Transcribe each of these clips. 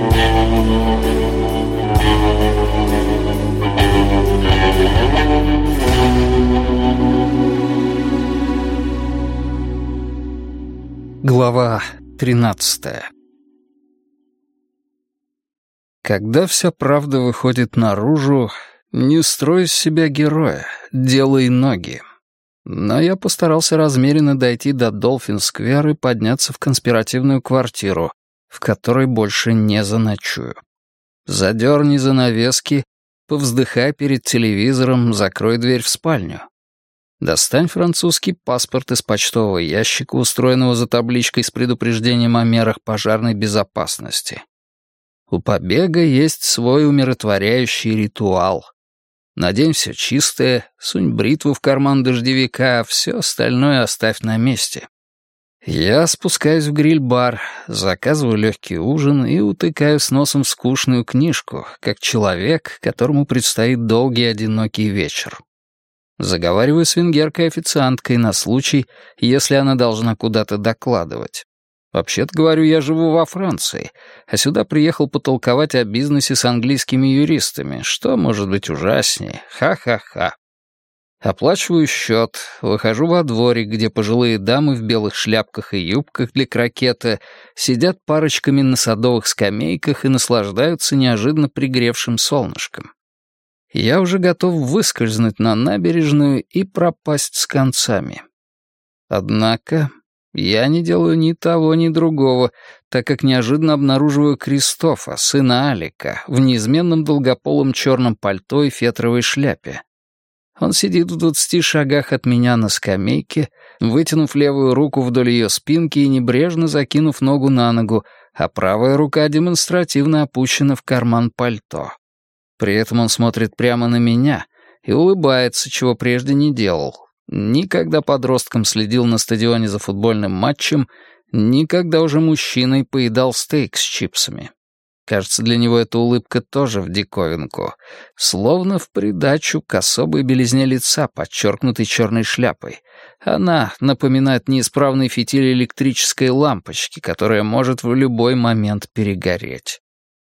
Глава 13. Когда вся правда выходит наружу, не строй из себя героя, делай ноги. Но я постарался размеренно дойти до Долфин-сквер и подняться в конспиративную квартиру, в которой больше не заночую. Задерни занавески, повздыхай перед телевизором, закрой дверь в спальню. Достань французский паспорт из почтового ящика, устроенного за табличкой с предупреждением о мерах пожарной безопасности. У побега есть свой умиротворяющий ритуал. Надень все чистое, сунь бритву в карман дождевика, а все остальное оставь на месте. Я спускаюсь в гриль-бар, заказываю легкий ужин и утыкаюсь носом в скучную книжку, как человек, которому предстоит долгий одинокий вечер. Заговариваю с венгеркой-официанткой на случай, если она должна куда-то докладывать. Вообще-то, говорю, я живу во Франции, а сюда приехал потолковать о бизнесе с английскими юристами. Что может быть ужаснее? Ха-ха-ха. Оплачиваю счет, выхожу во дворик, где пожилые дамы в белых шляпках и юбках для крокета сидят парочками на садовых скамейках и наслаждаются неожиданно пригревшим солнышком. Я уже готов выскользнуть на набережную и пропасть с концами. Однако я не делаю ни того, ни другого, так как неожиданно обнаруживаю Кристофа, сына Алика, в неизменном долгополом черном пальто и фетровой шляпе. Он сидит в 20 шагах от меня на скамейке, вытянув левую руку вдоль ее спинки и небрежно закинув ногу на ногу, а правая рука демонстративно опущена в карман пальто. При этом он смотрит прямо на меня и улыбается, чего прежде не делал. Никогда подростком следил на стадионе за футбольным матчем, никогда уже мужчиной поедал стейк с чипсами. Кажется, для него эта улыбка тоже в диковинку, словно в придачу к особой белизне лица, подчеркнутой черной шляпой. Она напоминает неисправный фитиль электрической лампочки, которая может в любой момент перегореть.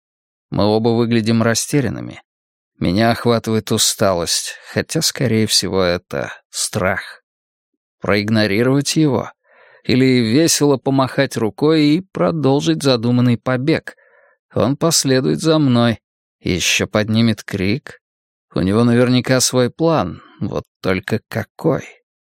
Мы оба выглядим растерянными. Меня охватывает усталость, хотя, скорее всего, это страх. Проигнорировать его? Или весело помахать рукой и продолжить задуманный побег? Он последует за мной, еще поднимет крик. У него наверняка свой план, вот только какой?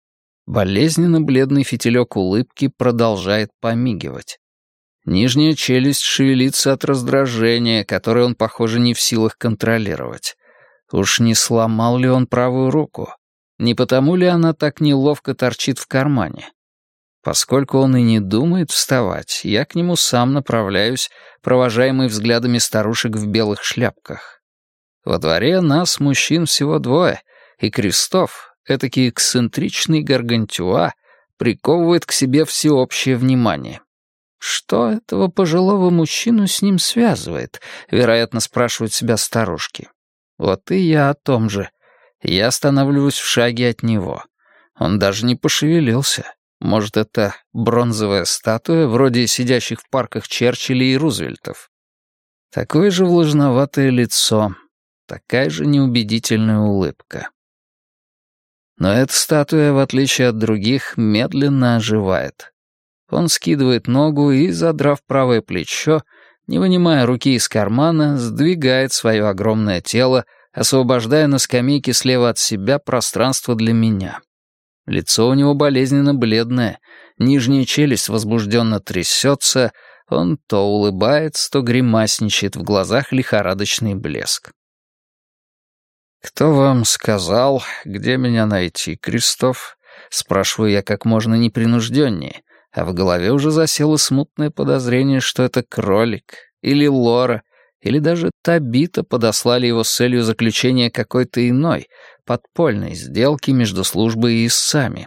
Болезненно бледный фитилек улыбки продолжает помигивать. Нижняя челюсть шевелится от раздражения, которое он, похоже, не в силах контролировать. Уж не сломал ли он правую руку? Не потому ли она так неловко торчит в кармане? Поскольку он и не думает вставать, я к нему сам направляюсь, провожаемый взглядами старушек в белых шляпках. Во дворе нас, мужчин, всего двое, и Кристоф, этакий эксцентричный гаргантюа, приковывает к себе всеобщее внимание. Что этого пожилого мужчину с ним связывает, вероятно, спрашивают себя старушки. Вот и я о том же. Я останавливаюсь в шаге от него. Он даже не пошевелился. Может, это бронзовая статуя, вроде сидящих в парках Черчилля и Рузвельтов. Такое же влажноватое лицо, такая же неубедительная улыбка. Но эта статуя, в отличие от других, медленно оживает. Он скидывает ногу и, задрав правое плечо, не вынимая руки из кармана, сдвигает свое огромное тело, освобождая на скамейке слева от себя пространство для меня. Лицо у него болезненно бледное, нижняя челюсть возбужденно трясется, он то улыбается, то гримасничает, в глазах лихорадочный блеск. «Кто вам сказал, где меня найти, Кристоф?» — спрашиваю я как можно непринужденнее, а в голове уже засело смутное подозрение, что это кролик, или Лора, или даже Табита подослали его с целью заключения какой-то иной, подпольной сделки между службой и истцами.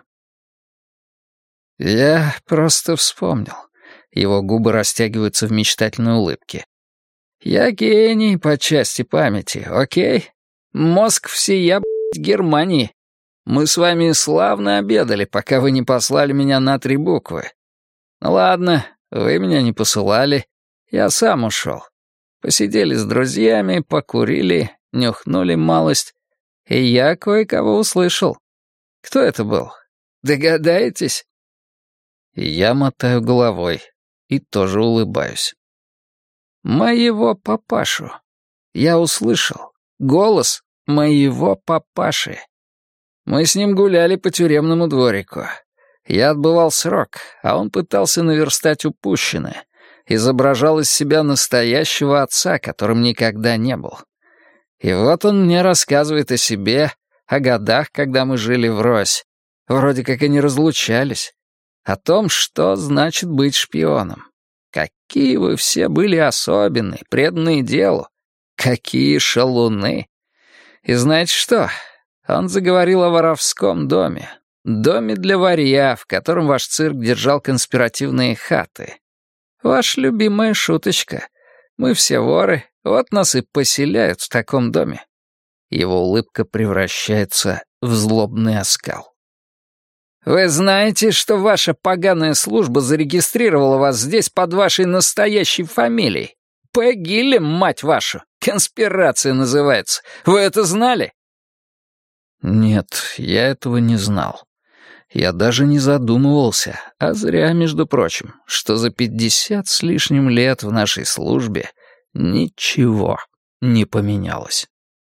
Я просто вспомнил. Его губы растягиваются в мечтательной улыбке. Я гений по части памяти, окей? Мозг всея, Германии. Мы с вами славно обедали, пока вы не послали меня на 3 буквы. Ну ладно, вы меня не посылали, я сам ушел. Посидели с друзьями, покурили, нюхнули малость, и я кое-кого услышал. Кто это был? Догадаетесь?» Я мотаю головой и тоже улыбаюсь. «Моего папашу. Я услышал. Голос моего папаши. Мы с ним гуляли по тюремному дворику. Я отбывал срок, а он пытался наверстать упущенное. Изображал из себя настоящего отца, которым никогда не был. И вот он мне рассказывает о себе, о годах, когда мы жили врозь. Вроде как и не разлучались. О том, что значит быть шпионом. Какие вы все были особенные, преданные делу. Какие шалуны. И знаете что? Он заговорил о воровском доме. Доме для варья, в котором ваш цирк держал конспиративные хаты. Ваша любимая шуточка. Мы все воры, вот нас и поселяют в таком доме. Его улыбка превращается в злобный оскал. Вы знаете, что ваша поганая служба зарегистрировала вас здесь под вашей настоящей фамилией? Пегилем, мать вашу! Конспирация называется. Вы это знали? Нет, я этого не знал. Я даже не задумывался, а зря, между прочим, что за 50 с лишним лет в нашей службе ничего не поменялось.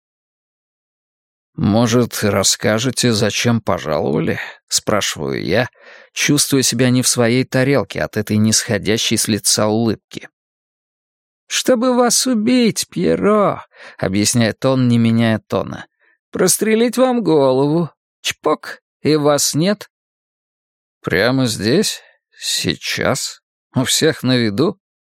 «Может, расскажете, зачем пожаловали?» — спрашиваю я, чувствуя себя не в своей тарелке от этой нисходящей с лица улыбки. «Чтобы вас убить, Пьеро», — объясняет он, не меняя тона. «Прострелить вам голову. Чпок, и вас нет». «Прямо здесь? Сейчас? У всех на виду?»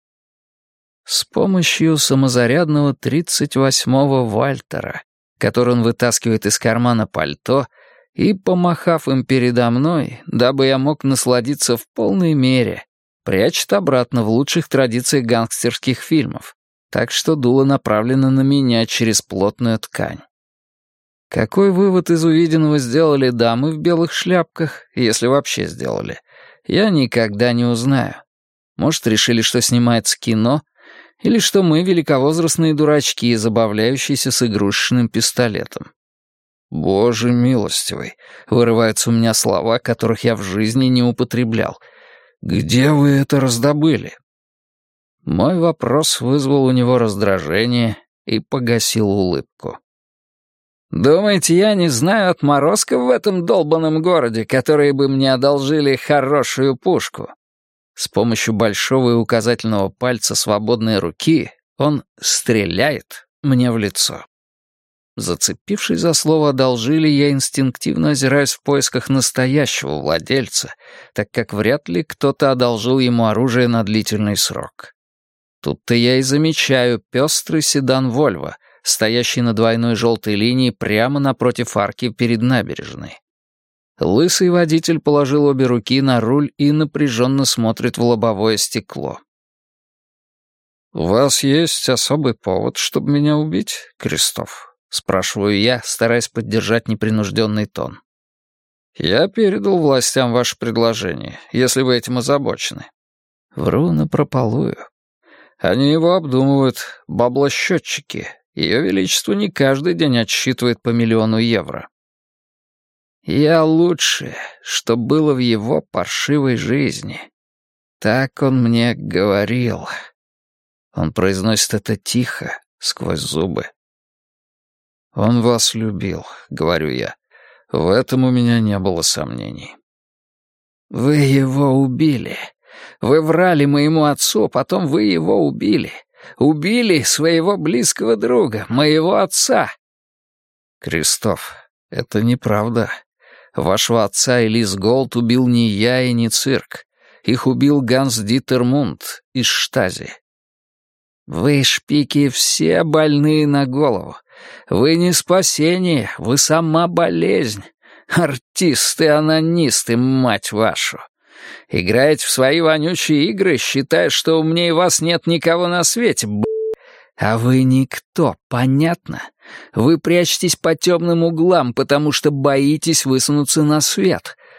С помощью самозарядного 38-го Вальтера, который он вытаскивает из кармана пальто, и, помахав им передо мной, дабы я мог насладиться в полной мере, прячет обратно в лучших традициях гангстерских фильмов, так что дуло направлено на меня через плотную ткань. Какой вывод из увиденного сделали дамы в белых шляпках, если вообще сделали, я никогда не узнаю. Может, решили, что снимается кино, или что мы великовозрастные дурачки, забавляющиеся с игрушечным пистолетом. «Боже милостивый», — вырываются у меня слова, которых я в жизни не употреблял. «Где вы это раздобыли?» Мой вопрос вызвал у него раздражение и погасил улыбку. «Думаете, я не знаю отморозков в этом долбанном городе, которые бы мне одолжили хорошую пушку?» С помощью большого и указательного пальца свободной руки он стреляет мне в лицо. Зацепившись за слово «одолжили», я инстинктивно озираюсь в поисках настоящего владельца, так как вряд ли кто-то одолжил ему оружие на длительный срок. Тут-то я и замечаю пестрый седан «Вольво», стоящий на двойной желтой линии прямо напротив арки перед набережной. Лысый водитель положил обе руки на руль и напряженно смотрит в лобовое стекло. «У вас есть особый повод, чтобы меня убить, Кристоф?» — спрашиваю я, стараясь поддержать непринужденный тон. «Я передал властям ваше предложение, если вы этим озабочены». Вру напропалую. Они его обдумывают, баблосчетчики. Ее Величество не каждый день отсчитывает по 1 000 000 евро. Я лучшее, что было в его паршивой жизни. Так он мне говорил. Он произносит это тихо, сквозь зубы. «Он вас любил», — говорю я. В этом у меня не было сомнений. «Вы его убили. Вы врали моему отцу, потом вы его убили. Убили своего близкого друга, моего отца». «Кристоф, это неправда. Вашего отца Элис Голд убил не я и не цирк. Их убил Ганс Дитер Мунд из Штази». «Вы, шпики, все больные на голову. Вы не спасение, вы сама болезнь. Артисты-анонисты, мать вашу. Играете в свои вонючие игры, считая, что умнее вас нет никого на свете, А вы никто, понятно? Вы прячетесь по темным углам, потому что боитесь высунуться на свет.